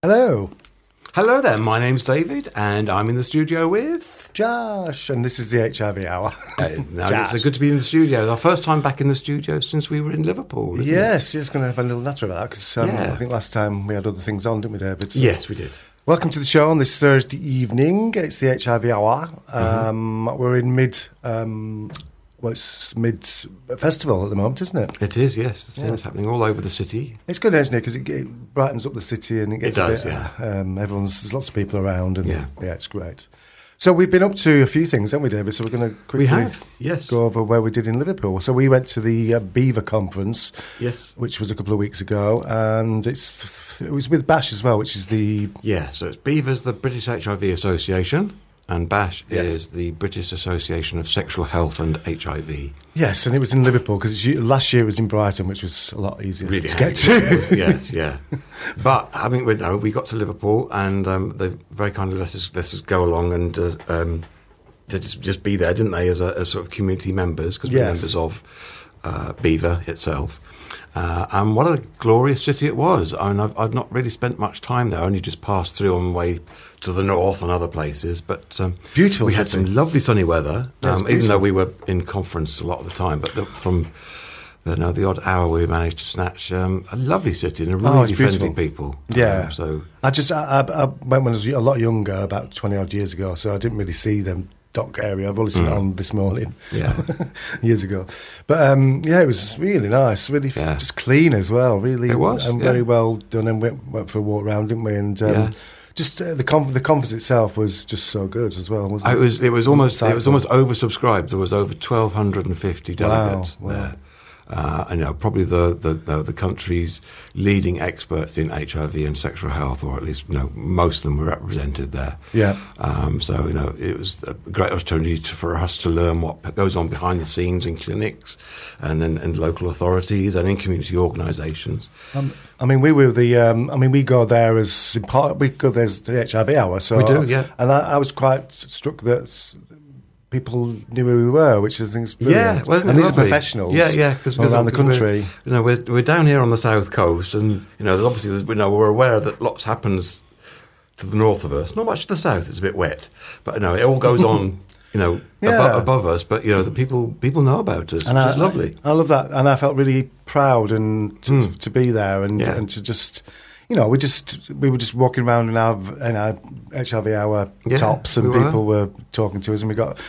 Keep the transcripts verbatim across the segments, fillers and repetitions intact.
Hello. Hello there, my name's David, and I'm in the studio with... Josh, and this is the H I V Hour. uh, now, it's good to be in the studio. Our first time back in the studio since we were in Liverpool, isn't yes, it? yes, going to have a little natter about that, because um, Yeah. I think last time we had other things on, didn't we, David? So Yes, we did. welcome to the show on this Thursday evening. It's the H I V Hour. Um, mm-hmm. We're in mid... Um, well, it's mid-festival at the moment, isn't it? It is, yes. The Yeah. It's happening all over the city. It's good, isn't it? Because it, it brightens up the city and it gets It does, a bit... yeah. Um, everyone's, there's lots of people around and Yeah. yeah, it's great. So we've been up to a few things, haven't we, David? So we're going to quickly We have, yes. go over where we did in Liverpool. So we went to the uh, Beaver Conference, Yes. which was a couple of weeks ago, and it's it was with BASH as well, which is the... Yeah, so it's BEVA's the British H I V Association, and BASH Yes. is the British Association of Sexual Health and H I V. Yes, and it was in Liverpool, because last year it was in Brighton, which was a lot easier Really to get handy. to. Yes, yeah. But I mean, we, no, we got to Liverpool, and um, they very kindly let us let us go along and uh, um, they just just be there, didn't they, as a as sort of community members, because we're Yes. members of uh, BEVA itself. Uh, and what a glorious city it was. I mean, I've, I've not really spent much time there, only just passed through on my way to the north and other places. But um, Beautiful we had city. some lovely sunny weather, Yeah, it's um, even beautiful. though we were in conference a lot of the time. But the, from the, no, the odd hour we managed to snatch um, a lovely city and a Oh, it's really friendly beautiful. people. Yeah. Um, so I just I, I, I went when I was a lot younger, about twenty odd years ago, so I didn't really see them dock area. I've only seen it on this morning, Yeah. years ago. But um, yeah, it was really nice, really f- Yeah. just clean as well. Really, It was, and yeah. very well done. And went, went for a walk around, didn't we? And um, Yeah. just uh, the conf- the conference itself was just so good as well, wasn't it it? was it was almost it was Insightful. almost oversubscribed. There was over twelve hundred and fifty delegates Wow, wow. there. Uh, and you know, probably the, the, the, the country's leading experts in H I V and sexual health, or at least you know most of them were represented there. Yeah. Um, so you know, it was a great opportunity to, for us to learn what goes on behind the scenes in clinics, and in and local authorities and in community organisations. Um, I mean, we were the. Um, I mean, we go there as part. We go there as the H I V hour. So We do, yeah. And I, I was quite struck that s- people knew who we were, which I think is brilliant. Yeah, well, isn't and it these lovely? are professionals. Yeah, yeah, because all around the country. You know, we're we're down here on the south coast, and you know, there's obviously, there's, you know, we're aware that lots happens to the north of us. Not much to the south; it's a bit wet, but you know, it all goes on. You know, Yeah. abo- above us, but you know, the people people know about us, And which I, is lovely. I, I love that, and I felt really proud and to, Mm. to be there and Yeah. and to just. You know, we just we were just walking around in our in our H I V hour Yeah, tops, and we were. people were talking to us, and we got.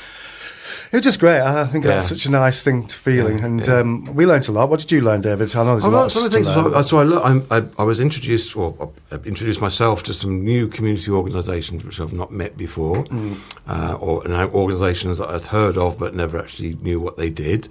It was just great. I think that's Yeah. such a nice thing to feeling, Yeah, and yeah. Um, we learnt a lot. What did you learn, David? I know there's a Oh, lot no, some of to the things. learn. So, so I, learned, I, I, I was introduced, or I introduced myself to some new community organisations which I've not met before, Mm. uh, or and organisations that I'd heard of but never actually knew what they did.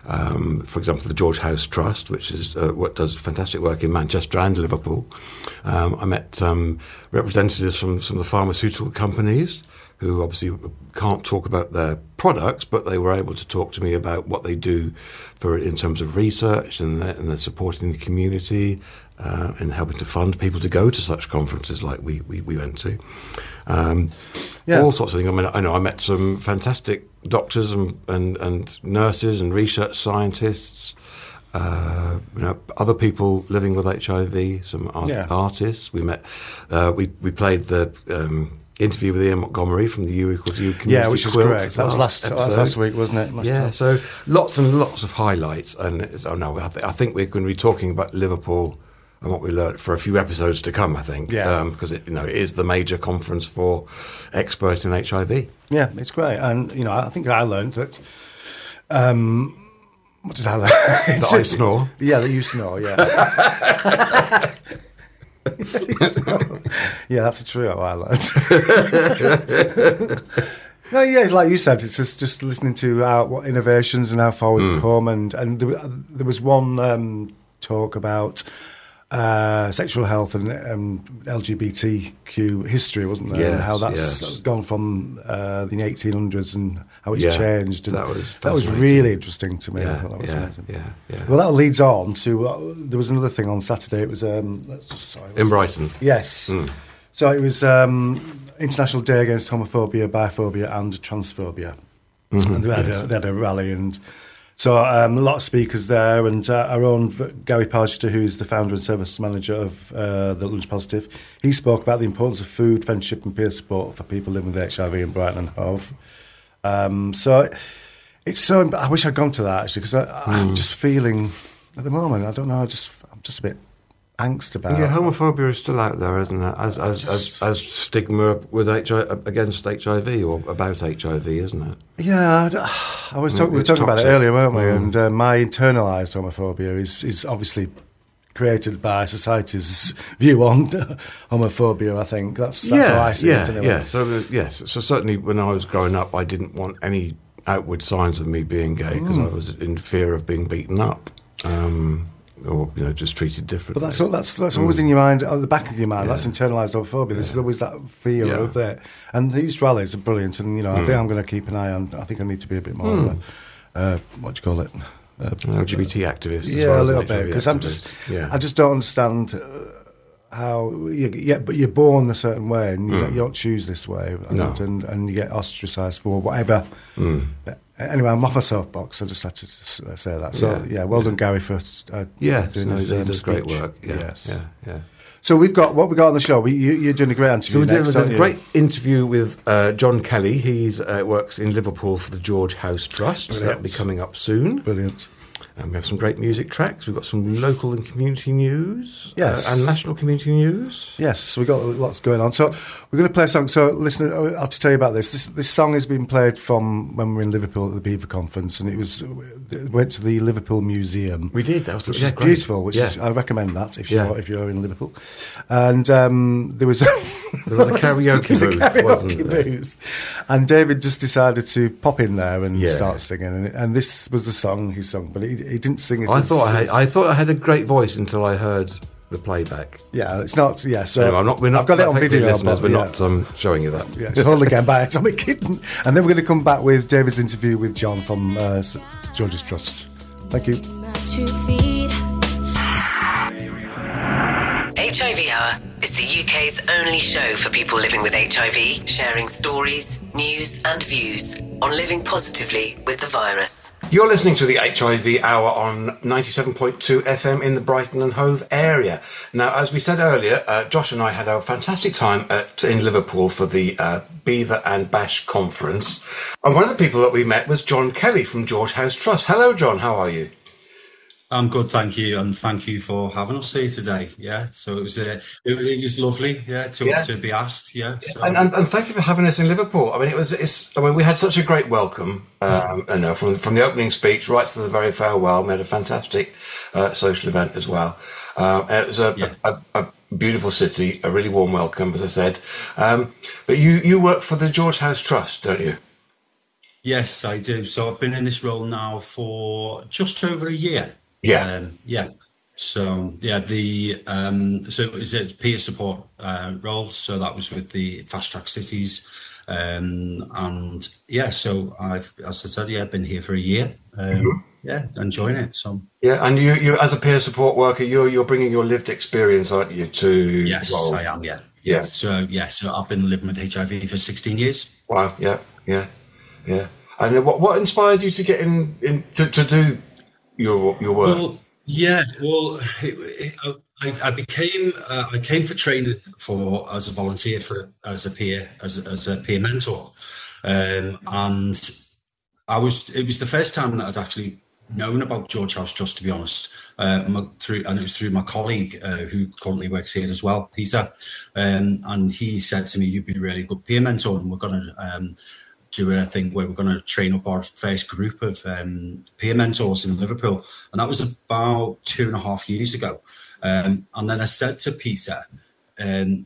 Um, for example, the George House Trust, which is uh, what does fantastic work in Manchester and Liverpool. Um, I met um, representatives from some of the pharmaceutical companies, who obviously can't talk about their products, but they were able to talk to me about what they do for in terms of research and they're, and they're supporting the community uh, and helping to fund people to go to such conferences like we we, we went to. Um, Yeah. All sorts of things. I mean, I know I met some fantastic doctors and, and, and nurses and research scientists. Uh, you know, other people living with H I V, some art- Yeah. artists. We met. Uh, we we played the. Um, Interview with Ian Montgomery from the U equals U community. Yeah, which was Quilt great. That was last that was episode. last week, wasn't it? Last Yeah, time. so lots and lots of highlights, and it's, oh no, I, th- I think we're going to be talking about Liverpool and what we learned for a few episodes to come. I think, Yeah. because it you know it is the major conference for experts in H I V. Yeah, it's great, and you know, I think I learned that. Um, what did I learn? That I snore. Yeah, that you snore. Yeah. You snore. Yeah, that's a trio I learned. No, yeah, it's like you said. It's just, just listening to how, what innovations and how far we've Mm. come, and and there, there was one um, talk about uh, sexual health and um, L G B T Q history, wasn't there? Yes, and how that's yes. gone from uh, the eighteen hundreds and how it's Yeah, changed. And that was that was fascinating. really interesting to me. I Yeah, thought that was yeah, amazing. yeah, yeah. Well, that leads on to uh, there was another thing on Saturday. It was um, let's just sorry, In Brighton. Yes. Mm. So it was um, International Day Against Homophobia, Biphobia and Transphobia. Mhm, And they had, yes. a, they had a rally, and So um, a lot of speakers there, and uh, our own Gary Pargester, who is the founder and service manager of uh, the Lunch Positive, he spoke about the importance of food, friendship and peer support for people living with H I V in Brighton and Hove. Um, so it's so. I wish I'd gone to that actually, because mm. I'm just feeling at the moment. I don't know. I just I'm just a bit angst about. Yeah, homophobia is still out there, isn't it? As as just, as, as stigma with H I V against H I V or about H I V, isn't it? Yeah, I, I was talk, we were talking toxic. about it earlier, weren't we? Mm. And uh, my internalised homophobia is is obviously created by society's view on homophobia. I think that's that's yeah, how I see yeah, it. Anyway. Yeah. So uh, yes, so certainly when I was growing up, I didn't want any outward signs of me being gay because mm. I was in fear of being beaten up. Um, or you know, just treated differently. But that's that's that's always mm. in your mind, at the back of your mind. Yeah. That's internalised homophobia. Yeah. There's always that fear yeah. of it. And these rallies are brilliant. And you know, mm. I think I'm going to keep an eye on. I think I need to be a bit more. Mm. Of a, uh, what do you call it? Uh, L G B T activist. Yeah, as well a as little bit. Because I'm just, yeah. I just don't understand. Uh, how you get, but you're born a certain way, and you, mm. don't, you don't choose this way, and, no. and and you get ostracised for whatever. Mm. But anyway, I'm off a soapbox. I just had to say that. So yeah, yeah well yeah. done, Gary, for uh, yeah, doing no, his he um, does speech. great work. Yeah, yes, yeah, yeah. So we've got what we got on the show. We, you, you're doing a great interview. So we next, did a you? great interview with uh, John Kelly. He uh, works in Liverpool for the George House Trust. Brilliant. So that'll be coming up soon. Brilliant. And we have some great music tracks. We've got some local and community news. Yes. Uh, and national community news. Yes, we've got lots going on. So we're going to play a song. So listen, I'll have to tell you about this. This this song has been played from when we were in Liverpool at the Beaver Conference, and it was it went to the Liverpool Museum. We did. That was which yeah, is great. beautiful. Which yeah. is, I recommend that if yeah. you're if you're in Liverpool. And um, there was a, there was a karaoke there was booth, a karaoke wasn't there? booth, and David just decided to pop in there and yeah. start singing. And, and this was the song he sung, but he, he didn't sing it. I thought I had, I thought I had a great voice until I heard the playback. Yeah, it's not. Yeah, so anyway, I'm not. We're not. I've got it on video, listeners. but, we're yeah. not um, showing you that. Yeah, it's all again by Atomic Kitten, and then we're going to come back with David's interview with John from uh, George's Trust. Thank you. H I V Hour is the U K's only show for people living with H I V, sharing stories, news and views on living positively with the virus. You're listening to the H I V Hour on ninety-seven point two F M in the Brighton and Hove area. Now, as we said earlier, uh, Josh and I had a fantastic time at, in Liverpool for the uh, Beaver and Bash conference. And one of the people that we met was John Kelly from George House Trust. Hello, John. How are you? I'm good, thank you, and thank you for having us here today. Yeah, so it was uh, it, it was lovely, yeah, to yeah. to be asked. Yeah, so. and, and and thank you for having us in Liverpool. I mean, it was it's. I mean, we had such a great welcome. Um, you know, from from the opening speech right to the very farewell. We had a fantastic uh, social event as well. Um, and it was a, yeah. a, a, a beautiful city, a really warm welcome, as I said. Um, but you you work for the George House Trust, don't you? Yes, I do. So I've been in this role now for just over a year. Yeah, um, yeah. So yeah, the um, so it was a peer support uh, role. So that was with the Fast Track Cities, um, and yeah. So I've, as I said, yeah, I've been here for a year. Um, mm-hmm. Yeah, enjoying it. So yeah, and you, you as a peer support worker, you're you're bringing your lived experience, aren't you? To yes, well, I am. Yeah, yeah. So yeah, so I've been living with H I V for sixteen years. Wow. Yeah, yeah, yeah. And what what inspired you to get in, in to, to do your your work? Well, yeah, well, it, it, I, I became uh, I came for training for as a volunteer for as a peer as a, as a peer mentor, um, and I was it was the first time that I'd actually known about George House Trust, to be honest. Uh, my, through and it was through my colleague uh, who currently works here as well, Peter, um, and he said to me, "You'd be a really good peer mentor, and we're going to." Um, do a thing where we're going to train up our first group of um, peer mentors in Liverpool. And that was about two and a half years ago. Um, and then I said to Peter, um,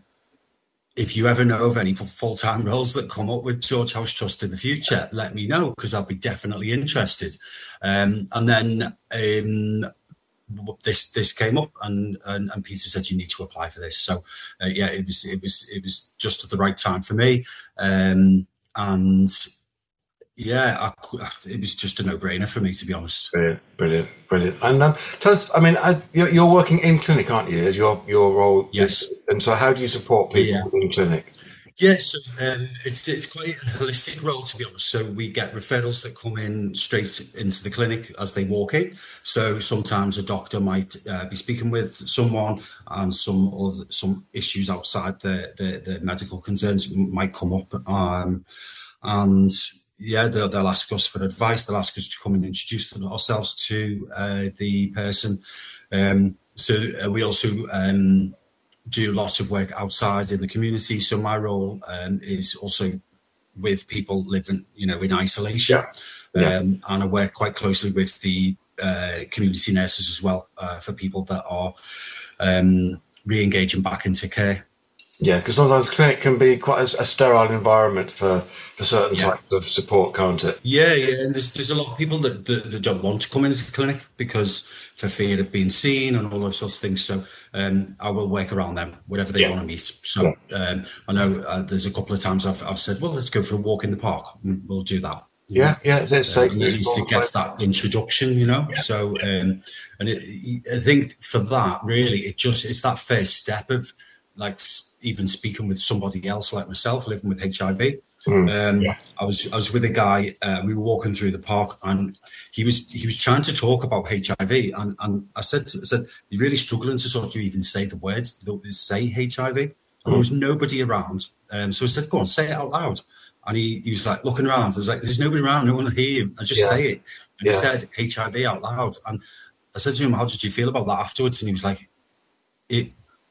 if you ever know of any full-time roles that come up with George House Trust in the future, let me know, because I'll be definitely interested. Um, and then um, this this came up, and, and and Peter said, you need to apply for this. So uh, yeah, it was it was it was just at the right time for me. Um, And yeah, I, it was just a no-brainer for me, to be honest. Brilliant, brilliant, brilliant. And um, tell us, I mean, I, you're, you're working in clinic, aren't you? As your your role? Yes. And so, how do you support people yeah. in clinic? Yes, um, it's it's quite a holistic role, to be honest. So we get referrals that come in straight into the clinic as they walk in. So sometimes a doctor might uh, be speaking with someone, and some other, some issues outside the, the the medical concerns might come up, um, and yeah, they'll, they'll ask us for advice. They'll ask us to come and introduce ourselves to uh, the person. Um, so uh, we also um, do lots of work outside in the community. So my role um, is also with people living, you know, in isolation. Yeah. Yeah. Um, and I work quite closely with the uh, community nurses as well uh, for people that are um, re-engaging back into care. Yeah, because sometimes clinic can be quite a, a sterile environment for, for certain Yeah. types of support, can't it? Yeah, yeah, and there's there's a lot of people that, that, that don't want to come into the clinic because for fear of being seen and all those sorts of things. So um, I will work around them, whatever they Yeah. want to meet. So um, I know uh, there's a couple of times I've I've said, well, let's go for a walk in the park. We'll do that. you Yeah, know. yeah, there's Um, safe. at least it gets that introduction, you know. So, um, and it, I think for that, really, it just it's that first step of like s- even speaking with somebody else like myself, living with H I V. Um, Yeah. I was I was with a guy. Uh, we were walking through the park, and he was he was trying to talk about H I V, and and I said to, I said you're really struggling to sort of even say the words, say H I V. And there was nobody around, um, so I said, "Go on, say it out loud." And he, he was like looking around. I was like, "There's nobody around. No one will hear you. I just Yeah. say it." And Yeah. he said H I V out loud. And I said to him, "How did you feel about that afterwards?" And he was like, "It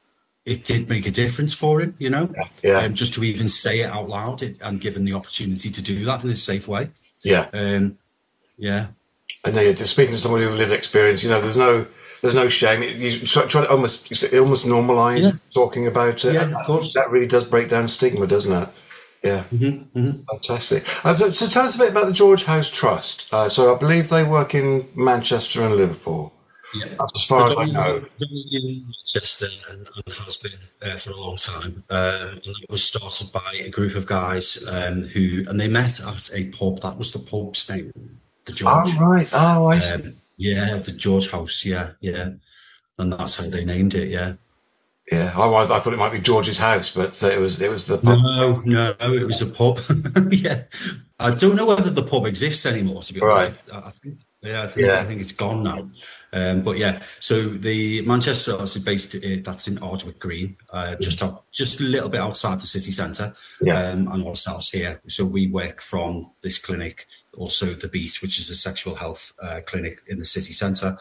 it did make a difference for him, you know, Yeah. um, just to even say it out loud it, and given the opportunity to do that in a safe way." Yeah. Um, yeah, I know you're just speaking to somebody with lived experience. You know, there's no, there's no shame. You try, try to almost, you almost normalise Yeah. talking about it. Yeah, And of course. That really does break down stigma, doesn't it? Yeah, fantastic. Uh, so, so tell us a bit about the George House Trust. Uh, so I believe they work in Manchester and Liverpool. yeah. That's as far as I know. In Manchester and, and has been uh, for a long time. Um, and it was started by a group of guys um, who, and they met at a pub. That was the pub's name, the George. Oh right. Oh, I see. Um, yeah, the George House. Yeah, yeah, and that's how they named it. Yeah. Yeah, I, I thought it might be George's house, but uh, it was it was the pub. No, no, it was a pub. Yeah, I don't know whether the pub exists anymore. To be Right. honest, I I think, yeah, I think Yeah. I think it's gone now. Um, but yeah, so the Manchester obviously based uh, that's in Ardwick Green, uh, just up, just a little bit outside the city centre, Yeah. um, and ourselves here. So we work from this clinic, also the Beast, which is a sexual health uh, clinic in the city centre.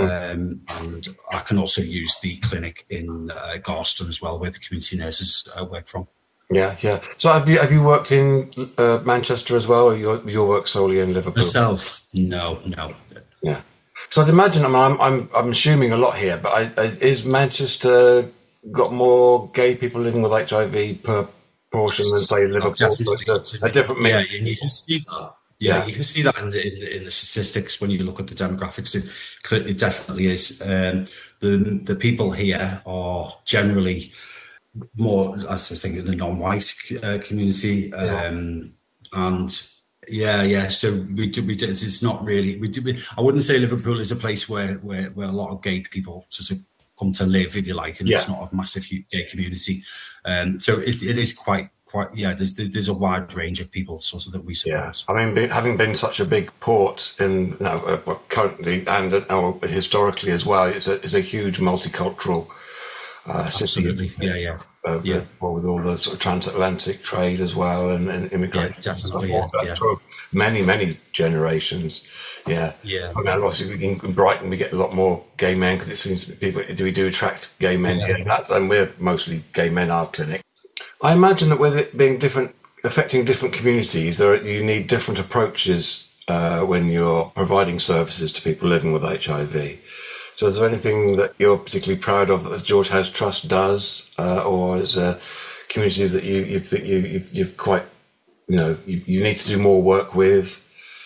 Um, and I can also use the clinic in uh, Garston as well, where the community nurses uh, work from. Yeah, yeah. So have you have you worked in uh, Manchester as well, or your your work solely in Liverpool? Myself, no, no. Yeah. So I'd imagine. I mean, I'm I'm I'm assuming a lot here, but I, I, is Manchester got more gay people living with H I V per portion than say Liverpool? Definitely. So a, a different Yeah, mix. and you can see that. Yeah, Yeah. you can see that in the, in the in the statistics when you look at the demographics. It, cl- it definitely is. Um, the the people here are generally more, as I think, in the non-white uh, community, um, and yeah, yeah. So we do. We do. It's not really. We do. We, I wouldn't say Liverpool is a place where where where a lot of gay people sort of come to live, if you like, and it's Yeah. not a massive gay community. Um, so it, it is quite. Quite, yeah. There's, there's there's a wide range of people, sort of, that we Yeah, support. I mean, be, having been such a big port in, you know, uh, well, currently and uh, historically as well, it's a it's a huge multicultural uh, city. Absolutely, yeah, yeah, Uh, yeah. well, with all the sort of transatlantic trade as well, and, and immigration, Yeah, definitely, and stuff, yeah, yeah. for many many generations. Yeah, Yeah. I mean, obviously, we can, in Brighton, we get a lot more gay men because it seems that people do we do attract gay men Yeah. here, That's, and we're mostly gay men. Our clinic. I imagine that with it being different, affecting different communities, there are, you need different approaches uh, when you're providing services to people living with H I V. So, is there anything that you're particularly proud of that the George House Trust does, uh, or is there communities that you you think you you've, you've quite, you know, you, you need to do more work with?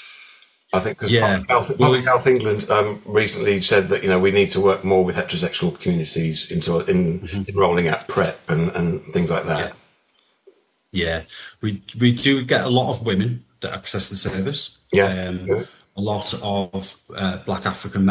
I think because Yeah. Public, Health, Public Health England um, recently said that you know we need to work more with heterosexual communities into in, in rolling out PrEP and, and things like that. Yeah. Yeah, we we do get a lot of women that access the service. Yeah, um, good. a lot of uh, Black African men,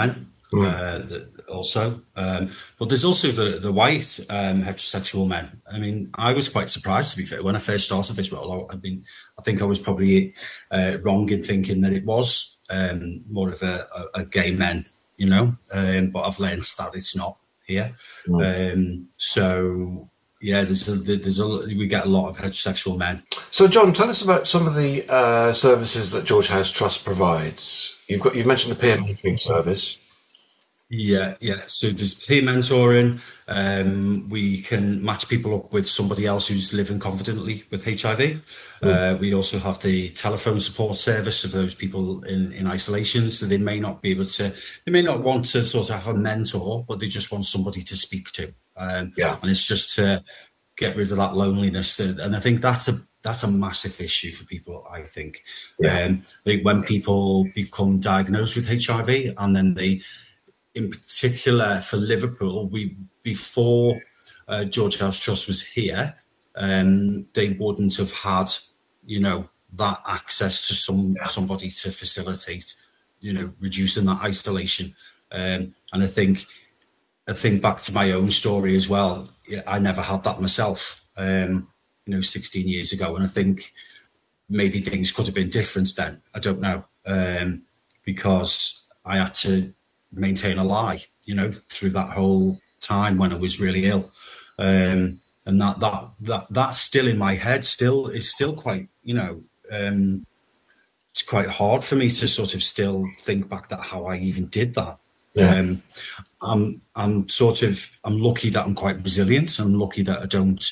Mm. Uh, the, also, um, but there's also the the white um, heterosexual men. I mean, I was quite surprised, to be fair, when I first started this role. I, I mean, I think I was probably uh, wrong in thinking that it was um, more of a, a, a gay men, you know. Um, but I've learned that it's not here. Mm. Um, so yeah, there's a, there's a we get a lot of heterosexual men. So, John, tell us about some of the uh, services that George House Trust provides. You've got you've mentioned the peer mentoring service. Yeah, yeah. So there's peer mentoring. Um, we can match people up with somebody else who's living confidently with H I V. Mm. Uh, we also have the telephone support service of those people in, in isolation. So they may not be able to, they may not want to sort of have a mentor, but they just want somebody to speak to. Um, yeah. And it's just to get rid of that loneliness. And I think that's a that's a massive issue for people, I think. Yeah. Um, like when people become diagnosed with H I V and then they, in particular for Liverpool, we before uh, George House Trust was here, um, they wouldn't have had, you know, that access to some yeah. somebody to facilitate, you know, reducing that isolation. Um, and I think, I think back to my own story as well. I never had that myself, um, you know, sixteen years ago, and I think maybe things could have been different then. I don't know, um, because I had to maintain a lie, you know, through that whole time when I was really ill, um, and that that that that's still in my head. Still, it's still quite, you know, um, it's quite hard for me to sort of still think back that how I even did that. Yeah. Um, I'm I'm sort of I'm lucky that I'm quite resilient. I'm lucky that I don't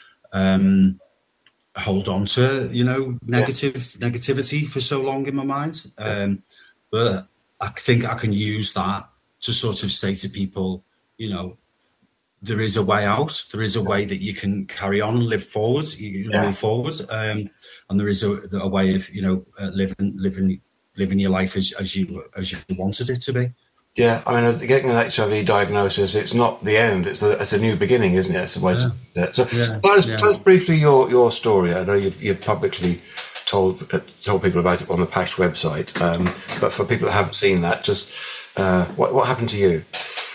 um, hold on to, you know, negative yeah. negativity for so long in my mind, um, but I think I can use that to sort of say to people, you know, there is a way out. There is a way that you can carry on and live forward. You yeah. move forward, um, and there is a, a way of, you know, uh, living living living your life as, as you as you wanted it to be. Yeah, I mean, getting an H I V diagnosis, it's not the end. It's, the, it's a new beginning, isn't it? It's a way yeah. So yeah. Tell, us, yeah. tell us briefly your, your story. I know you've you've publicly told uh, told people about it on the Pash website, um, but for people that haven't seen that, just uh, what what happened to you?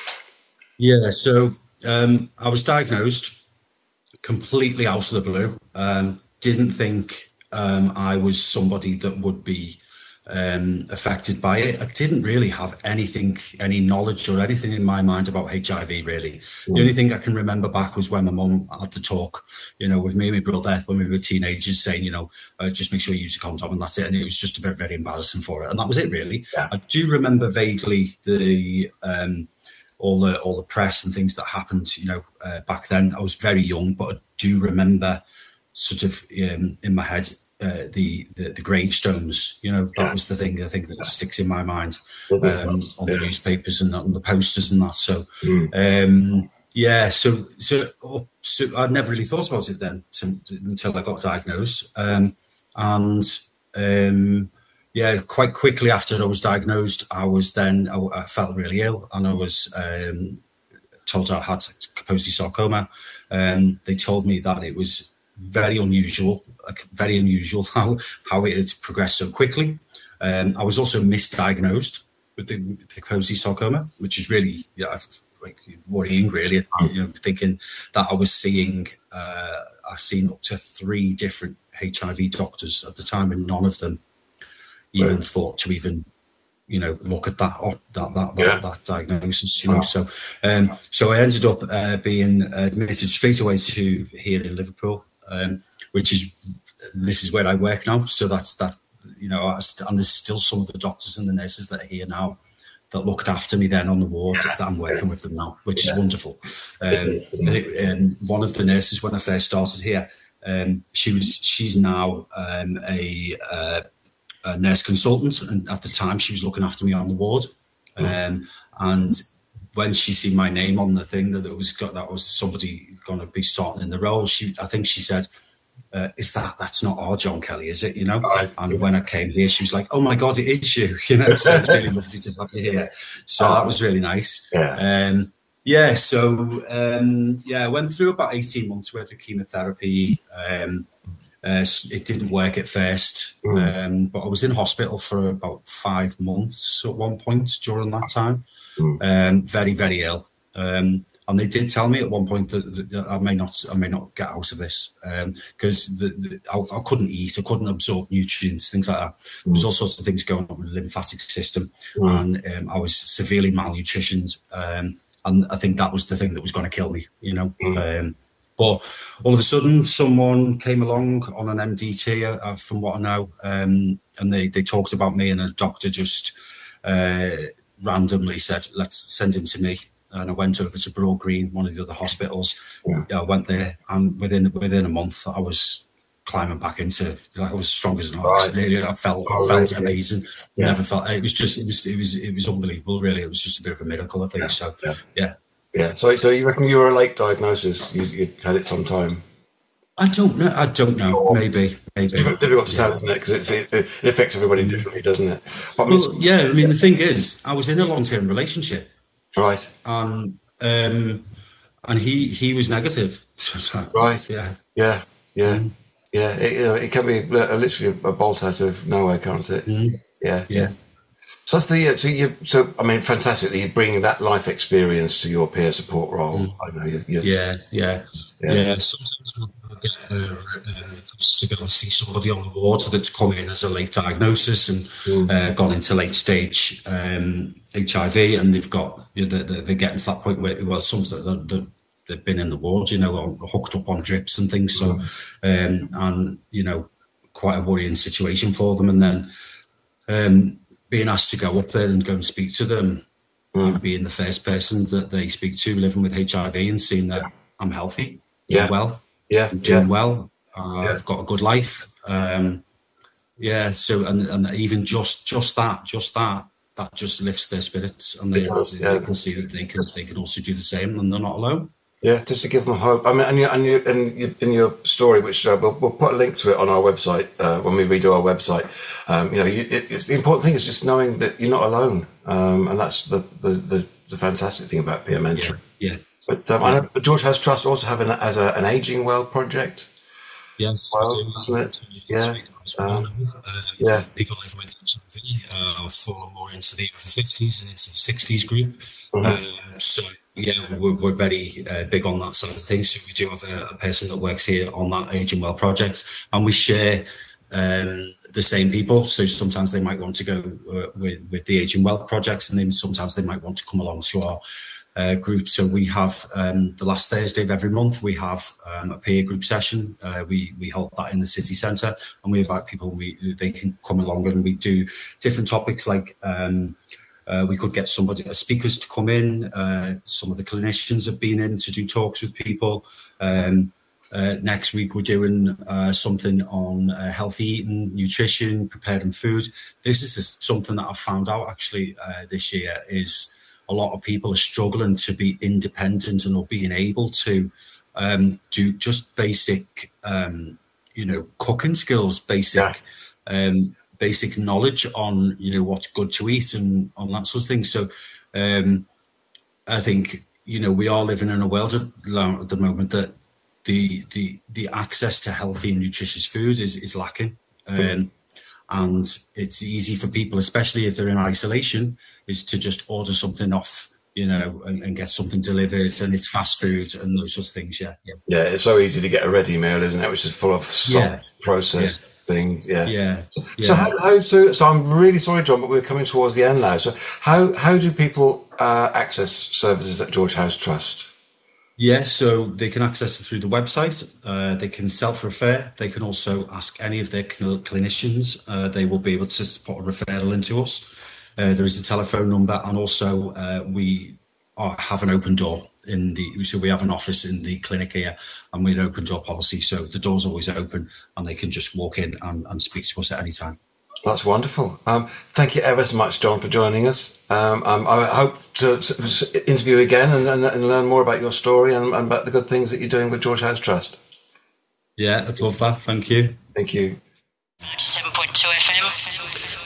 Yeah, so um, I was diagnosed completely out of the blue. Um, didn't think um, I was somebody that would be um, affected by it. I didn't really have anything, any knowledge or anything in my mind about H I V, really. Mm. The only thing I can remember back was when my mum had the talk, you know, with me and my brother when we were teenagers, saying, you know, uh, just make sure you use a condom and that's it. And it was just a bit very embarrassing for it. And that was it, really. Yeah. I do remember vaguely the um, all the all the press and things that happened, you know, uh, back then. I was very young, but I do remember sort of um, in my head, Uh, the, the the gravestones, you know, that yeah. was the thing I think that sticks in my mind, um, on the yeah. newspapers and on the posters and that. So, mm. um, yeah, so so so I'd never really thought about it then to, until I got diagnosed, um, and um, yeah, quite quickly after I was diagnosed, I was then I, I felt really ill, and I was um, told I had Kaposi sarcoma, and they told me that it was very unusual, like very unusual how, how it had progressed so quickly. Um, I was also misdiagnosed with the, the Kaposi sarcoma, which is really yeah, like worrying, really. You know, thinking that I was seeing, uh, I've seen up to three different H I V doctors at the time, and none of them even right. thought to even, you know, look at that that that, yeah. that, that diagnosis. You know, wow. so um, so I ended up uh, being admitted straight away to here in Liverpool. Um, which is, this is where I work now. So that's that, you know, and there's still some of the doctors and the nurses that are here now that looked after me then on the ward yeah. that I'm working with them now, which yeah. is wonderful. Um, and one of the nurses, when I first started here, um, she was, she's now um, a, uh, a nurse consultant. And at the time she was looking after me on the ward. Um, and when she seen my name on the thing that it was got, that was somebody going to be starting in the role, she, I think she said, uh, "Is that that's not our John Kelly, is it?" You know. Right. And when I came here, she was like, "Oh my God, it is you!" You know. So it's really lovely to have you here. So oh, that was really nice. Yeah. Um, yeah. So um, yeah, I went through about eighteen months worth of chemotherapy. Um, uh, it didn't work at first, mm. um, but I was in hospital for about five months at one point during that time. mm. um, very, very ill. Um, and they did tell me at one point that, that I may not, I may not get out of this because um, the, the, I, I couldn't eat, I couldn't absorb nutrients, things like that. Mm. There was all sorts of things going on with the lymphatic system, mm. and um, I was severely malnutritioned, um, and I think that was the thing that was going to kill me, you know. Mm. Um, but all of a sudden, someone came along on an M D T, uh, from what I know, um, and they they talked about me, and a doctor just uh, randomly said, "Let's send him to me." And I went over to Broad Green, one of the other hospitals. Yeah. I went there, and within within a month, I was climbing back into. Like I was strong as an ox. Right. Really, I felt oh, I felt really? amazing. Yeah. Never felt. It was just. It was. It was. It was unbelievable. Really, it was just a bit of a miracle. I think. Yeah. So. Yeah. Yeah. Yeah. So, so you reckon you were a late diagnosis? You, you had it some time. I don't know. I don't know. Maybe. Maybe. It's difficult to tell, isn't it? Because it, it affects everybody differently, doesn't it? But I mean, well, yeah. I mean, the thing is, I was in a long-term relationship. Right. And um, and he he was negative. Right. Yeah. Yeah. Yeah. Mm. Yeah. It, you know, it can be literally a bolt out of nowhere, can't it? Mm. Yeah. Yeah. So that's the so you so I mean, fantastically, you're bringing that life experience to your peer support role. Mm. I know you. Yeah. Yeah. Yeah. Yeah. Sometimes we'll get uh, uh, to go and see somebody on the ward that's come in as a late diagnosis and mm. uh, gone into late stage um, H I V, and they've got you know, they're, they're getting to that point where well, some they're, they're, they've been in the ward, you know, on, hooked up on drips and things. So, mm. um, and you know, quite a worrying situation for them. And then um, being asked to go up there and go and speak to them, mm. and being the first person that they speak to living with H I V and seeing that I'm healthy, yeah, well. Yeah, I'm doing yeah. well. Uh, yeah. I've got a good life. Um, yeah. So, and, and even just just that, just that, that just lifts their spirits, and they, does, yeah. they can see that they can they can also do the same, and they're not alone. Yeah, just to give them hope. I mean, and you, and you, and you, in your story, which uh, we'll, we'll put a link to it on our website uh, when we redo our website. Um, you know, you, it, it's the important thing is just knowing that you're not alone, um, and that's the, the the the fantastic thing about peer mentoring. Yeah. yeah. But um, yeah. I know George House Trust also have an as a, an aging well project. Yes, well, do, it? Yeah, um, um, yeah. People living with H I V uh, have fallen more into the over fifties and into the sixties group. Mm-hmm. Um, so yeah, we're, we're very uh, big on that side of things. So we do have a, a person that works here on that Aging Well project, and we share um, the same people. So sometimes they might want to go uh, with with the Aging Well projects, and then sometimes they might want to come along to our Uh, group. So we have um, the last Thursday of every month we have um, a peer group session. Uh, we we hold that in the city centre, and we invite people. We they can come along, and we do different topics like um, uh, we could get somebody uh, speakers to come in. Uh, some of the clinicians have been in to do talks with people. Um, uh, next week we're doing uh, something on uh, healthy eating, nutrition, prepared and food. This is just something that I've found out actually uh, this year is. A lot of people are struggling to be independent and not being able to um, do just basic, um, you know, cooking skills, basic, yeah. um, basic knowledge on, you know, what's good to eat and on that sort of thing. So um, I think, you know, we are living in a world at, at the moment that the the the access to healthy and nutritious food is, is lacking. Um, And it's easy for people, especially if they're in isolation, is to just order something off, you know, and, and get something delivered, and it's fast food and those sorts of things. Yeah, yeah. Yeah, it's so easy to get a ready meal, isn't it? Which is full of yeah. processed yeah. things. Yeah. yeah, yeah. So how, how so? So I'm really sorry, John, but we're coming towards the end now. So how how do people uh, access services at George House Trust? Yeah, so they can access it through the website. Uh, they can self-refer. They can also ask any of their cl- clinicians. Uh, they will be able to put a referral into us. Uh, there is a telephone number, and also uh, we are, have an open door in the. So we have an office in the clinic here, and we have an open door policy. So the door's always open, and they can just walk in and, and speak to us at any time. That's wonderful. Um, thank you ever so much, John, for joining us. Um, um, I hope to interview you again and, and, and learn more about your story and, and about the good things that you're doing with George House Trust. Yeah, I'd love that. Thank you. Thank you. ninety-seven point two F M.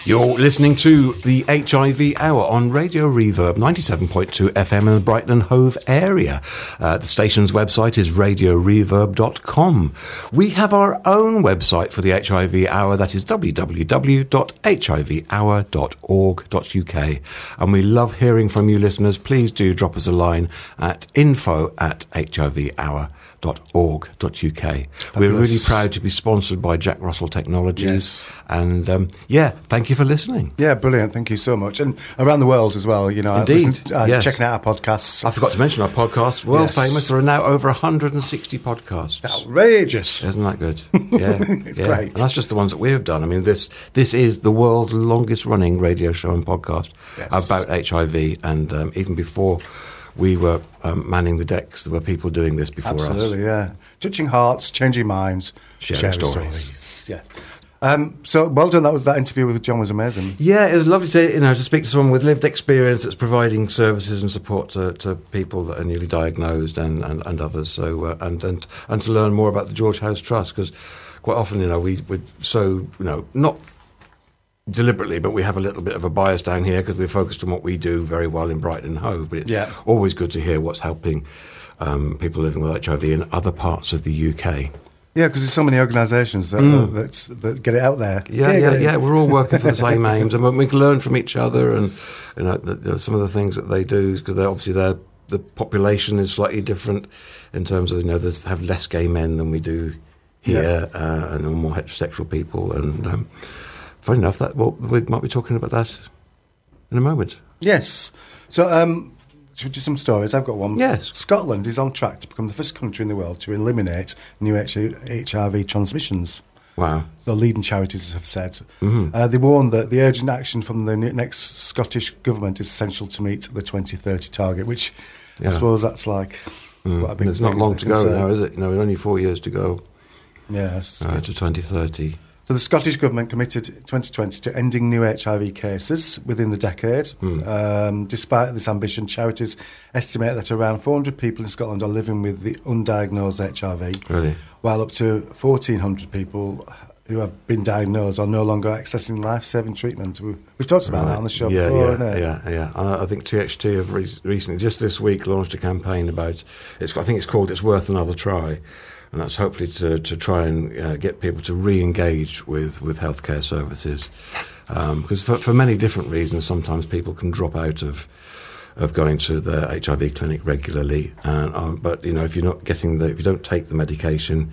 You're listening to the H I V Hour on Radio Reverb, ninety-seven point two F M in the Brighton and Hove area. Uh, the station's website is radio reverb dot com. We have our own website for the H I V Hour, that is w w w dot h i v hour dot org dot u k. And we love hearing from you listeners. Please do drop us a line at info at h i v hour dot org dot u k. We're really proud to be sponsored by Jack Russell Technologies. Yes. And um, yeah, thank you for listening. Yeah, brilliant. Thank you so much. And around the world as well, you know, Indeed. Listen, uh, Yes. checking out our podcasts. I forgot to mention our podcast, world Yes. famous. There are now over one hundred sixty podcasts. Outrageous. Isn't that good? Yeah, It's yeah. great. And that's just the ones that we have done. I mean, this this is the world's longest running radio show and podcast Yes. about H I V. And um, even before we were um, manning the decks, there were people doing this before Absolutely, us. yeah. Touching hearts, changing minds, Sharing stories. Yes. Um, so well done. That was that interview with John was amazing. Yeah, it was lovely to you know to speak to someone with lived experience that's providing services and support to, to people that are newly diagnosed and, and, and others. So uh, and and and to learn more about the George House Trust, because quite often you know we we're so you know not deliberately, but we have a little bit of a bias down here because we're focused on what we do very well in Brighton and Hove. But it's Yeah. always good to hear what's helping um, people living with H I V in other parts of the U K. Yeah, because there's so many organisations that, Mm. uh, that that get it out there. Yeah, yeah, get yeah, it. We're all working for the same aims, and we can learn from each other, and you know, the, you know some of the things that they do, because they're obviously they're, the population is slightly different in terms of you know they have less gay men than we do here, Yeah. uh, and more heterosexual people. And um, funny enough, that well, we might be talking about that in a moment. Yes. So, um, should we do some stories? I've got one. Yes. Scotland is on track to become the first country in the world to eliminate new H I V transmissions. Wow. So leading charities have said. Mm-hmm. Uh, they warn that the urgent action from the ne- next Scottish government is essential to meet the twenty thirty target, which Yeah. I suppose that's like Mm. quite a big It's thing, not long isn't to it? go Concern. now, is it? You know, only four years to go Yes. uh, to twenty thirty. So the Scottish Government committed twenty twenty to ending new H I V cases within the decade. Mm. Um, despite this ambition, charities estimate that around four hundred people in Scotland are living with the undiagnosed H I V, Really? while up to fourteen hundred people who have been diagnosed are no longer accessing life-saving treatment. We- We've talked about that on the show yeah, before, yeah, haven't we? yeah, yeah. I, I think T H T have re- recently, just this week, launched a campaign about. It's, I think it's called "It's Worth Another Try," and that's hopefully to to try and uh, get people to re-engage with with healthcare services, because for, for many different reasons, sometimes people can drop out of. Of going to the H I V clinic regularly, and um, but you know if you're not getting the if you don't take the medication,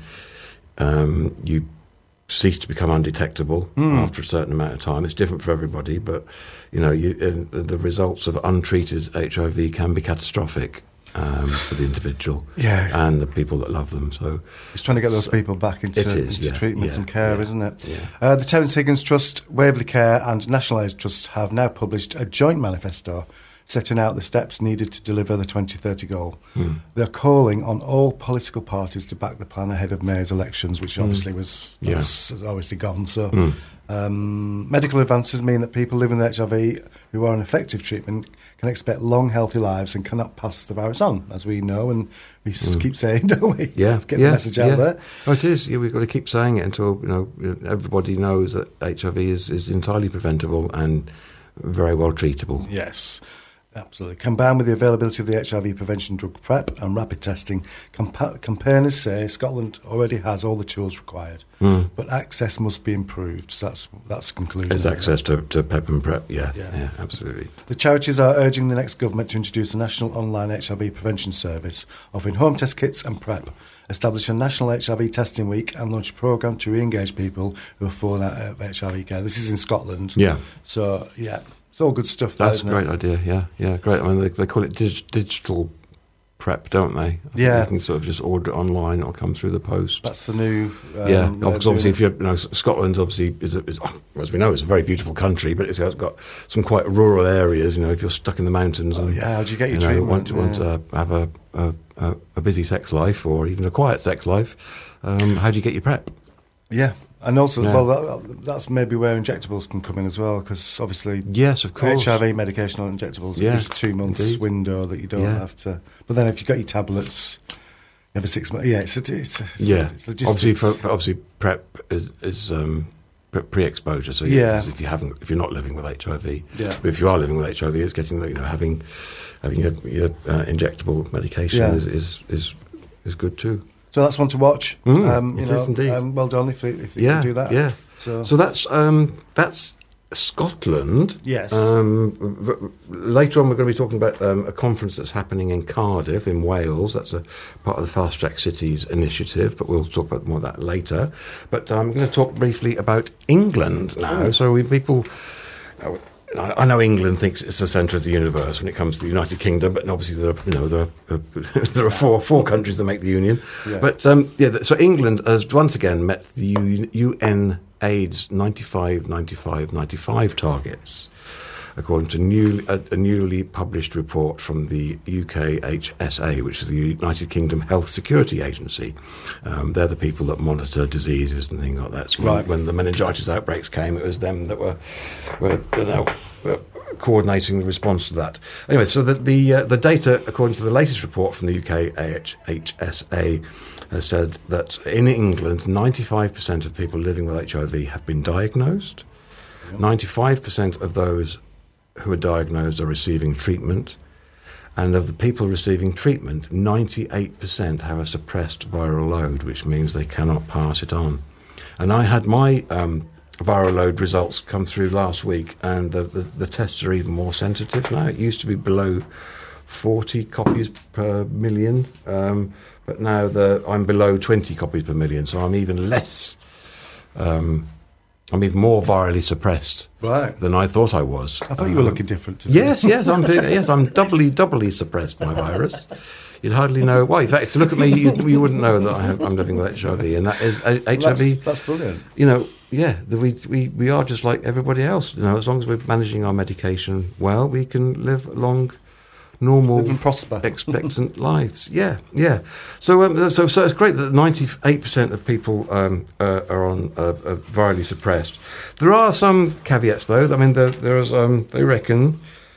um, you cease to become undetectable Mm. after a certain amount of time. It's different for everybody, but you know you, uh, the results of untreated H I V can be catastrophic um, for the individual Yeah. and the people that love them. So It's trying to get those people back into, It is, into yeah, treatment yeah, and care, yeah, isn't it? yeah. Uh, the Terence Higgins Trust, Waverley Care and National AIDS Trust have now published a joint manifesto setting out the steps needed to deliver the twenty thirty goal. Hmm. They're calling on all political parties to back the plan ahead of May's elections, which obviously was Yeah. that's obviously gone. So, Mm. um, medical advances mean that people living with H I V who are on effective treatment can expect long, healthy lives and cannot pass the virus on, as we know, and we s keep saying, don't we? Hmm. yeah, Let's get yeah, the message out yeah. there. Oh, it is. Yeah, we've got to keep saying it until you know everybody knows that H I V is, is entirely preventable and very well treatable. Yes, absolutely. Combined with the availability of the H I V prevention drug PrEP and rapid testing, compa- campaigners say Scotland already has all the tools required, Mm. but access must be improved. So that's that's the conclusion. There's access to, to PEP and PrEP. Yeah, Yeah. yeah, absolutely. The charities are urging the next government to introduce a national online H I V prevention service, offering home test kits and PrEP, establish a national H I V testing week, and launch a programme to re-engage people who are falling out of H I V care. This is in Scotland. Yeah. So, yeah, it's all good stuff there, That's a isn't great it? idea. Yeah, yeah, great. I mean, they, they call it dig- digital prep, don't they? I think Yeah. you can sort of just order it online. It'll come through the post. That's the new... Um, yeah, way of because obviously, doing if you're, you know, Scotland obviously is, a, is, as we know, it's a very beautiful country, but it's got some quite rural areas. You know, if you're stuck in the mountains, it. Oh, and yeah, how do you get your you know, treatment? want, want Yeah. to have a, a, a, a busy sex life or even a quiet sex life, um, how do you get your prep? Yeah, and also, Yeah. well, that, that's maybe where injectables can come in as well, because obviously Yes, of course. H I V medication or injectables, Yeah, there's a two months indeed. window that you don't Yeah. have to. But then if you've got your tablets, you have a six months. Yeah, it's, a, it's, a, it's, Yeah, a, it's logistics. obviously, for, for obviously, prep is, is um, pre-exposure. So Yeah. yeah. if you haven't, if you're not living with H I V, Yeah. but if you are living with H I V, it's getting, you know, having having your, your uh, injectable medication Yeah. is, is is is good too. So that's one to watch. Mm, um, you it know, is indeed. Um, well done if they, if they Yeah, can do that. yeah. So, So that's um, that's Scotland. Yes. Um, v- v- later on, we're going to be talking about um, a conference that's happening in Cardiff, in Wales. That's a part of the Fast Track Cities initiative, but we'll talk about more of that later. But I'm going to talk briefly about England now. Oh. So we people. Uh, I I know England thinks it's the centre of the universe when it comes to the United Kingdom, but obviously there are, you know, there are, uh, there are four four countries that make the Union. Yeah. But um, yeah, th- so England has once again met the U- UN AIDS ninety-five, ninety-five, ninety-five targets, according to new, a, a newly published report from the U K H S A, which is the United Kingdom Health Security Agency. Um, they're the people that monitor diseases and things like that. So when, Right. when the meningitis outbreaks came, it was them that were, were you know, were coordinating the response to that. Anyway, so the the, uh, the data, according to the latest report from the U K H S A, has said that in England, ninety-five percent of people living with H I V have been diagnosed. ninety-five percent of those who are diagnosed are receiving treatment, and of the people receiving treatment, ninety-eight percent have a suppressed viral load, which means they cannot pass it on. And I had my um, viral load results come through last week, and the, the, the tests are even more sensitive now. It used to be below forty copies per million, um, but now the, I'm below twenty copies per million, so I'm even less, um, I'm even more virally suppressed right. than I thought I was. I thought you were Um, looking different today. Yes, yes, I'm yes, I'm doubly, doubly suppressed by virus. You'd hardly know why. In fact, to look at me, you, you wouldn't know that I have, I'm living with H I V, and that is uh, H I V. That's, that's brilliant. You know, yeah, the, we, we we are just like everybody else. You know, as long as we're managing our medication well, we can live long, normal, Live and prosper. expectant lives. Yeah, yeah. So, um, so, so it's great that ninety-eight percent of people um, uh, are on uh, uh, virally suppressed. There are some caveats, though. I mean, there, there is. Um, they reckon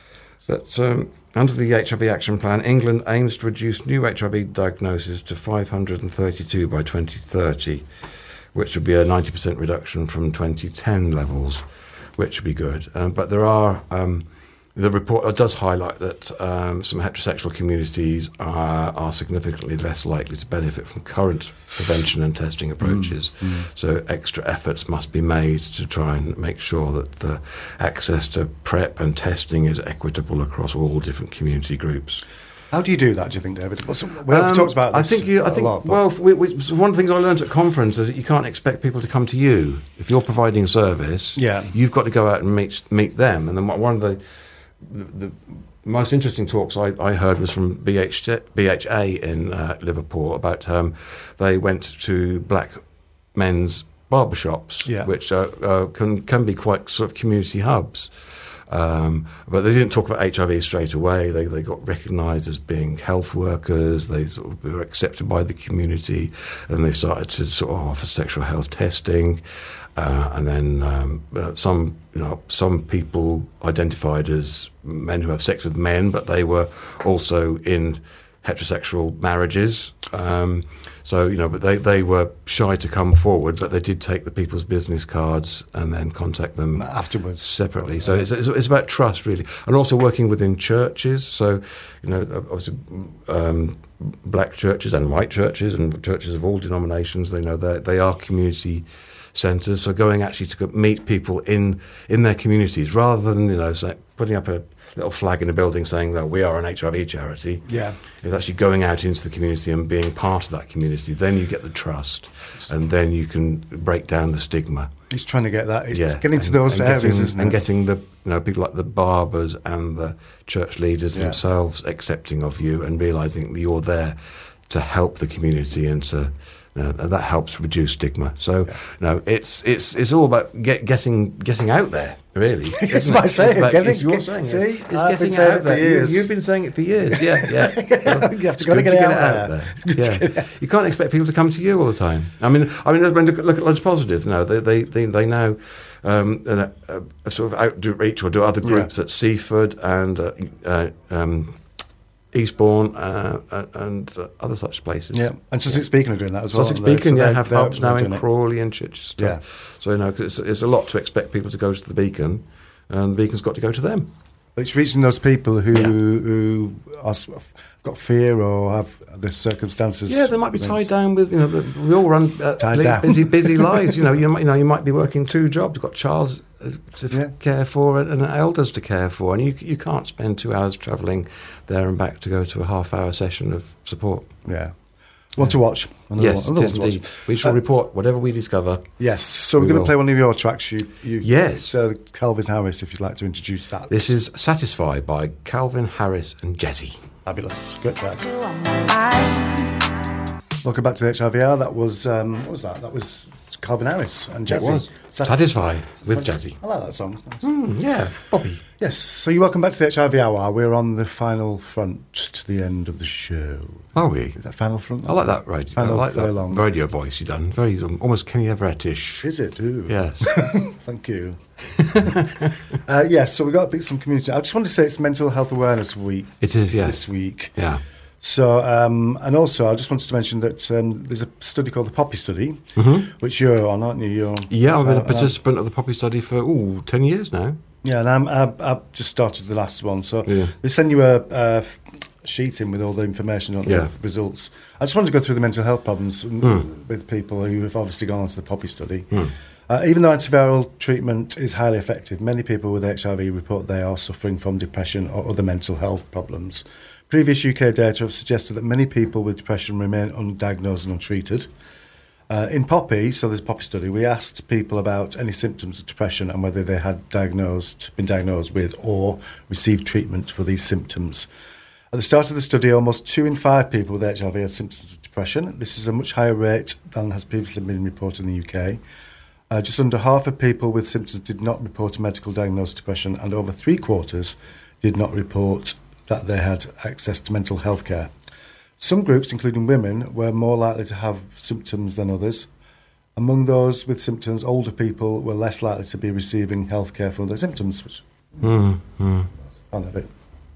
that. Um, Under the H I V Action Plan, England aims to reduce new H I V diagnoses to five hundred thirty-two by twenty thirty, which would be a ninety percent reduction from twenty ten levels, which would be good. Um, but there are, um, the report does highlight that um, some heterosexual communities are, are significantly less likely to benefit from current prevention and testing approaches. Mm, mm. So extra efforts must be made to try and make sure that the access to PrEP and testing is equitable across all different community groups. How do you do that, do you think, David? What's, we have Um, talked about I this think you, I a think, lot, but- well, we, we, so one of the things I learned at conference is that you can't expect people to come to you. If you're providing a service, Yeah. you've got to go out and meet meet them. And then one of the the, the most interesting talks I, I heard was from B H, B H A in uh, Liverpool about um, they went to black men's barbershops, Yeah. which uh, uh, can can be quite sort of community hubs. Um, but they didn't talk about H I V straight away. They they got recognised as being health workers. They sort of were accepted by the community, and they started to sort of offer sexual health testing. Uh, and then um, uh, some, you know, some people identified as men who have sex with men, but they were also in heterosexual marriages. Um, so, you know, but they, they were shy to come forward, but they did take the people's business cards and then contact them afterwards separately. So it's, it's, it's about trust, really. And also working within churches. So, you know, obviously um, black churches and white churches and churches of all denominations, they know they they are community centres. So going actually to meet people in, in their communities rather than, you know, say, putting up a little flag in a building saying that we are an H I V charity. Yeah. It's actually going out into the community and being part of that community. Then you get the trust, and then you can break down the stigma. He's trying to get that. He's Yeah, getting to and- those and areas, getting, isn't and it? getting the, you know, people like the barbers and the church leaders Yeah. themselves accepting of you and realising that you're there to help the community and to. You know, and that helps reduce stigma. So, Yeah. you know, it's it's it's all about get, getting getting out there. Really, It's isn't my it? saying, It's about- getting- it's your get- saying. see? It's, it's I've been getting saying out it for there. You- years. You've been saying it for years. Yeah, yeah. Well, You have to it's gotta good get it to out there. Yeah, you can't expect people to come to you all the time. I mean, I mean, when look, look at Lunch Positive. No, they they they, they now um, uh, uh, sort of outreach or do other groups Yeah. at Seaford and uh, uh, um, Eastbourne uh, uh, and uh, other such places. Yeah, and Sussex Beacon are doing that as well. Sussex aren't they? Beacon, So yeah, they're- have they're- hubs now they're in doing it. Crawley and Chichester. Yeah. So, you know, 'cause it's, it's a lot to expect people to go to the Beacon, and the Beacon's got to go to them. But it's reaching those people who Yeah. who are, s- got fear or have the circumstances. Yeah, they might be things. tied down with, you know, the, we all run uh, Tied li- down. busy, busy lives. You know, you might, you know, you might be working two jobs. You've got child uh, to Yeah. care for and elders to care for, and you you can't spend two hours travelling there and back to go to a half-hour session of support. Yeah. One to watch. Another Yes, one- it another is one to watch. indeed. We shall Uh, report whatever we discover. Yes. So We we're going will. to play one of your tracks. You, you Yes. uh, Calvin Harris, if you'd like to introduce that. This is Satisfy by Calvin Harris and Jesse. Fabulous. Great track. Welcome back to the H I V hour. That was, um, what was that? That was Calvin Harris and Jesse. Sat- Satisfy with Jesse. I like that song. It's nice. Mm, yeah, Bobby. Yes. So you're welcome back to the H I V hour. We're on the final front to the end of the show. Are we? Is that final front? I like that radio. I Final like that furlong. radio voice you done. Very um, almost Kenny Everett-ish. Is it? Ooh. Yes. Thank you. uh, yes, so we've got some community. I just want to say it's Mental Health Awareness Week It is. Yes. this week. Yeah. So, um, and also, I just wanted to mention that um, there's a study called the Poppy Study, which you're on, aren't you? You're, Mm-hmm. Yeah, I've so- been a and I'm- participant of the Poppy Study for ooh, ten years now. Yeah, and I'm, I've, I've just started the last one. So Yeah. they send you a, a sheet in with all the information on Yeah. the results. I just wanted to go through the mental health problems Mm. with people who have obviously gone on to the Poppy Study. Mm. Uh, even though antiviral treatment is highly effective, many people with H I V report they are suffering from depression or other mental health problems. Previous U K data have suggested that many people with depression remain undiagnosed and untreated. Uh, in Poppy, so there's a Poppy study, we asked people about any symptoms of depression and whether they had diagnosed, been diagnosed with or received treatment for these symptoms. At the start of the study, almost two in five people with H I V had symptoms of depression. This is a much higher rate than has previously been reported in the U K. Uh, just under half of people with symptoms did not report a medical diagnosis of depression, and over three quarters did not report that they had access to mental health care. Some groups, including women, were more likely to have symptoms than others. Among those with symptoms, older people were less likely to be receiving health care for their symptoms, which Mm, mm. I found that a bit.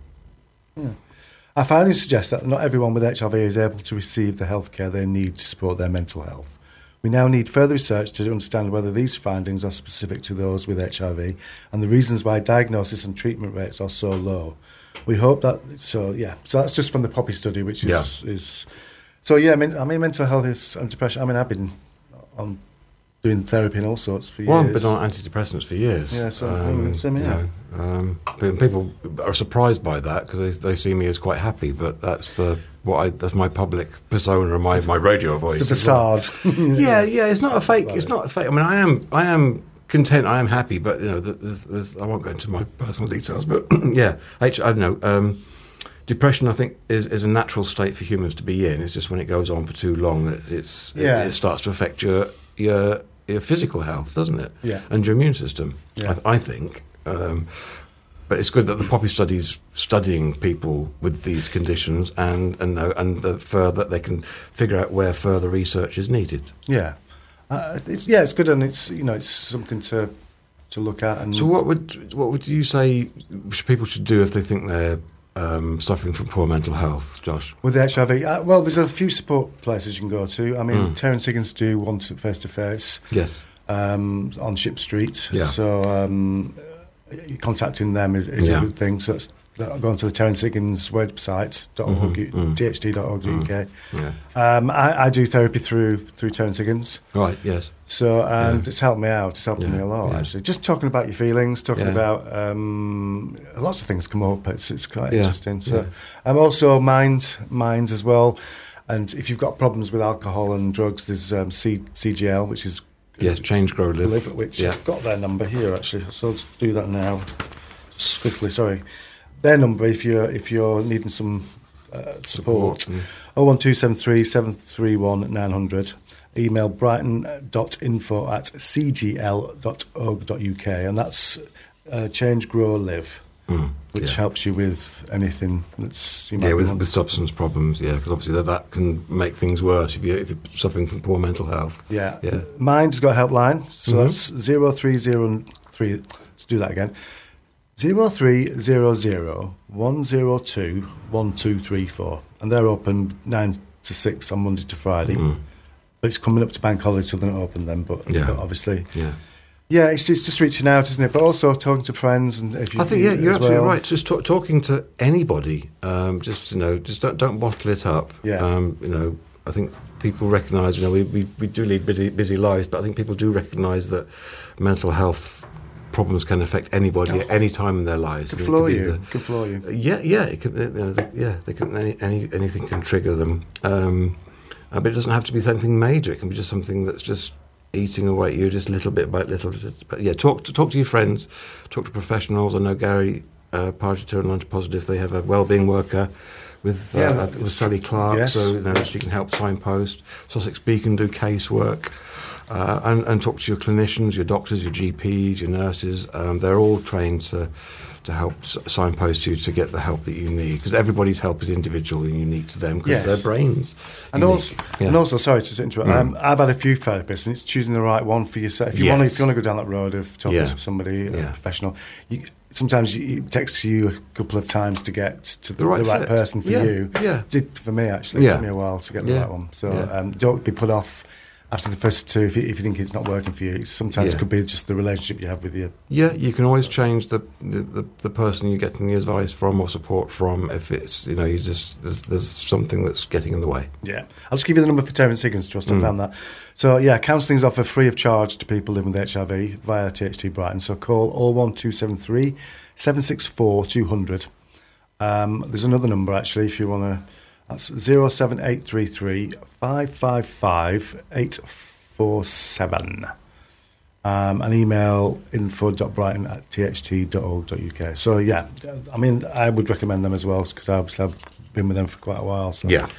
Yeah. Our findings suggest that not everyone with H I V is able to receive the health care they need to support their mental health. We now need further research to understand whether these findings are specific to those with H I V and the reasons why diagnosis and treatment rates are so low. We hope that, so yeah, so that's just from the Poppy study, which is, Yeah. is so yeah, I mean, I mean, mental health is, and depression, I mean, I've been on doing therapy and all sorts for Well, I've years. been on antidepressants for years. Yeah, so, mm, same you here. know, um, but people are surprised by that because they, they see me as quite happy, but that's the what I that's my public persona and my, my radio voice. It's a as well. facade. Yeah, yeah, it's not a fake. It's not a fake. I mean, I am, I am content. I am happy, but you know, there's, there's, I won't go into my personal details. But yeah, H, I don't know. Um, depression, I think, is, is a natural state for humans to be in. It's just when it goes on for too long that it's Yeah. it, it starts to affect your your your physical health, doesn't it? Yeah. And your immune system. Yeah. I, I think. Um, But it's good that the Poppy study's studying people with these conditions and and know, and the further they can figure out where further research is needed. Yeah, uh, it's, yeah, it's good, and it's you know it's something to to look at. And So what would what would you say people should do if they think they're um, suffering from poor mental health, Josh? with the H I V, uh, well, there's a few support places you can go to. I mean, Mm. Terence Higgins do one face to face Yes. on Ship Street. Yeah. So um, contacting them is, is Yeah. a good thing. So that's going to the Terence Higgins website, Mhm, mm. d h d dot org dot u k. Yeah. Um, I, I do therapy through through Terence Higgins. Right. Yes. So, and Yeah. it's helped me out. It's helped Yeah, me a lot, yeah. actually. Just talking about your feelings, talking Yeah. about um, lots of things come up. It's it's quite Yeah, interesting. So, yeah. I'm also mind mind as well. And if you've got problems with alcohol and drugs, there's um, C, CGL, which is Yes. Change, grow, live. live, which Yeah. I've got their number here actually. So let's do that now. Just quickly, sorry. Their number if you're if you're needing some uh, support. Support, mm. Oh one two seven three seven three one nine hundred. Email brighton.info at cgl dot org dot uk, and that's uh, Change, Grow, Live, Mm, which yeah. helps you with anything that's you might Yeah, be with, wanting. with substance problems, yeah, because obviously that, that can make things worse if, you, if you're suffering from poor mental health. Yeah. Yeah. Mind's got a helpline, so Mhm. that's zero three zero three. Let's do that again. zero three zero zero one zero two one two three four, and they're open nine to six on Monday to Friday. Mm. But it's coming up to bank holiday, so they're not open then. But, yeah. but obviously, yeah, yeah, it's, it's just reaching out, isn't it? But also talking to friends, and if you, I think yeah, you're absolutely well. right. Just talk, talking to anybody, um, just you know, just don't don't bottle it up. Yeah, um, you know, I think people recognise. You know, we, we we do lead busy, busy lives, but I think people do recognise that mental health problems can affect anybody oh. at any time in their lives. Can floor you. The, can floor you. Yeah, yeah, it can, you know, they, yeah. They can any, any anything can trigger them. Um, Uh, but it doesn't have to be something major. It can be just something that's just eating away at you, just little bit by little. But yeah, talk to talk to your friends, talk to professionals. I know Gary uh, Pargeter and Lunch Positive. They have a wellbeing worker with uh, yeah, with Sally Clark, yes. so you know, she can help signpost. Sussex Beacon do casework, uh, and and talk to your clinicians, your doctors, your G Ps, your nurses. Um, they're all trained to. to help signpost you to get the help that you need, because everybody's help is individual and unique to them because yes. their brains and unique. also yeah. and also sorry to interrupt. Mm. Um, I've had a few therapists, and it's choosing the right one for yourself. If you yes. want to, if you want to go down that road of talking yeah. to somebody, yeah. a professional, you, sometimes you, it takes you a couple of times to get to the, the right, the right person for yeah. you. Yeah, it did for me actually. Yeah. It took me a while to get the yeah. right one. So yeah. um, don't be put off after the first two if you, if you think it's not working for you. Sometimes yeah. it could be just the relationship you have with your... Yeah, you can always change the, the, the, the person you're getting the advice from or support from if it's, you know, you just there's, there's something that's getting in the way. Yeah. I'll just give you the number for Terence Higgins Trust. Mm. I found that. So, yeah, counselling is offered free of charge to people living with H I V via T H T Brighton. So call oh one two seven three, seven six four, two hundred. Um, there's another number, actually, if you want to... That's zero seven eight three three, five five five, eight four seven. Um, and email info.brighton at t h t dot org dot u k. So, yeah, I mean, I would recommend them as well, because obviously I've been with them for quite a while. So. Yeah.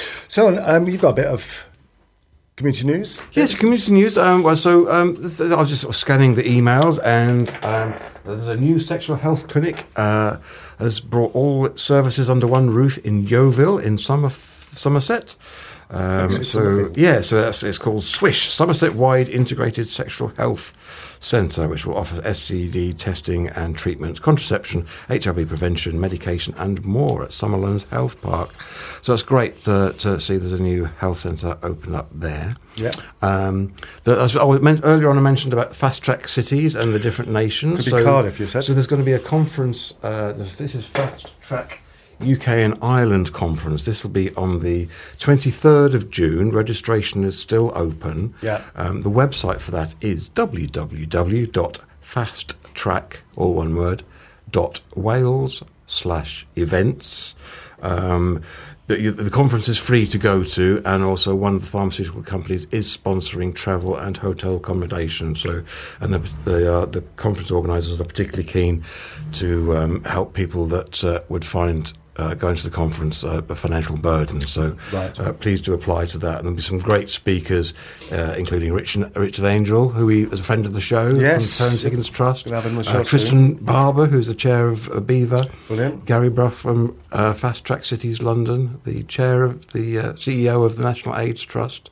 So, um, you've got a bit of community news? Yes, community news. Um, well, so um, th- I was just sort of scanning the emails, and um, there's a new sexual health clinic uh, has brought all its services under one roof in Yeovil in Somer- Somerset. Um, so yeah, so that's, it's called SWISH, Somerset Wide Integrated Sexual Health Centre, which will offer S T D testing and treatment, contraception, H I V prevention, medication, and more at Summerlands Health Park. So it's great to, to see there's a new health centre open up there. Yeah. Um, the, as I meant earlier on, I mentioned about fast track cities and the different nations. Could be so, Cardiff, you said. So there's going to be a conference. Uh, this is Fast Track U K and Ireland conference. This will be on the twenty-third of June. Registration is still open. Yeah. Um, the website for that is w w w dot fast track, all one word, dot wales slash events. Um, the, the conference is free to go to, and also one of the pharmaceutical companies is sponsoring travel and hotel accommodation. So, and the the, uh, the conference organisers are particularly keen to um, help people that uh, would find Uh, going to the conference, uh, a financial burden. So right. uh, please do apply to that. And there'll be some great speakers, uh, including Richard, Richard Angel, who he is a friend of the show, yes. from Terence Higgins Trust. Have him uh, Tristan Barber, who's the chair of uh, Beaver. Brilliant. Gary Brough from uh, Fast Track Cities London, the chair of the uh, C E O of the National AIDS Trust.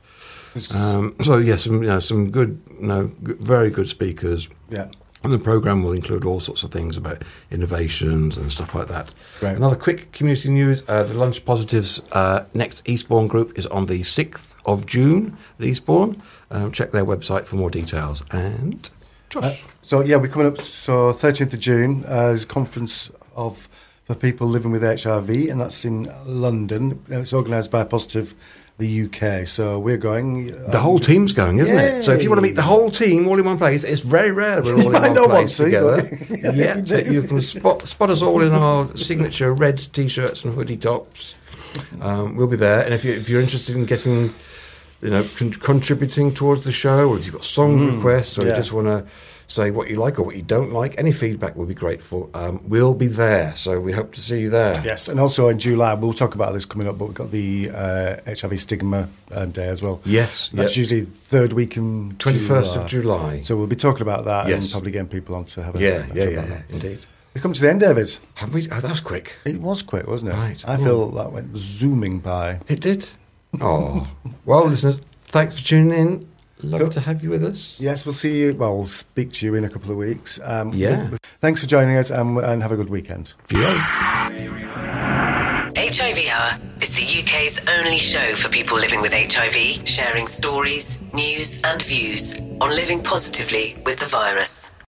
Um, so yes, some you know, some good, you know, good, very good speakers. Yeah. And the programme will include all sorts of things about innovations and stuff like that. Right. Another quick community news, uh, the Lunch Positives uh, next Eastbourne group is on the sixth of June at Eastbourne. Um, check their website for more details. And Josh. Uh, so, yeah, we're coming up, so thirteenth of June, uh, is a conference of for people living with H I V, and that's in London. And it's organised by Positive the U K, so we're going. The um, whole team's going, isn't yay. it? So if you want to meet the whole team all in one place, it's very rare we're all in one don't place want to, together. but yeah, you, so you can spot spot us all in our signature red t-shirts and hoodie tops. Um, we'll be there, and if you if you're interested in getting, you know, con- contributing towards the show, or if you've got song mm, requests, or yeah. you just want to say what you like or what you don't like, any feedback will be grateful. Um, we'll be there, so we hope to see you there. Yes, and also in July, we'll talk about this coming up, but we've got the uh, H I V Stigma uh, Day as well. Yes. That's yep. usually third week in twenty-first July. of July. So we'll be talking about that yes. and probably getting people on to have a Yeah, a yeah, chat yeah, about yeah, that. indeed. We've come to the end, David. Have we? Oh, that was quick. It was quick, wasn't it? Right. I Ooh. feel that went zooming by. It did. Oh. Well, listeners, thanks for tuning in. Love Cool. to have you with us. Yes, we'll see you. Well, we'll speak to you in a couple of weeks. Um, Yeah. Thanks for joining us, and, and have a good weekend. Yeah. H I V Hour is the U K's only show for people living with H I V, sharing stories, news and views on living positively with the virus.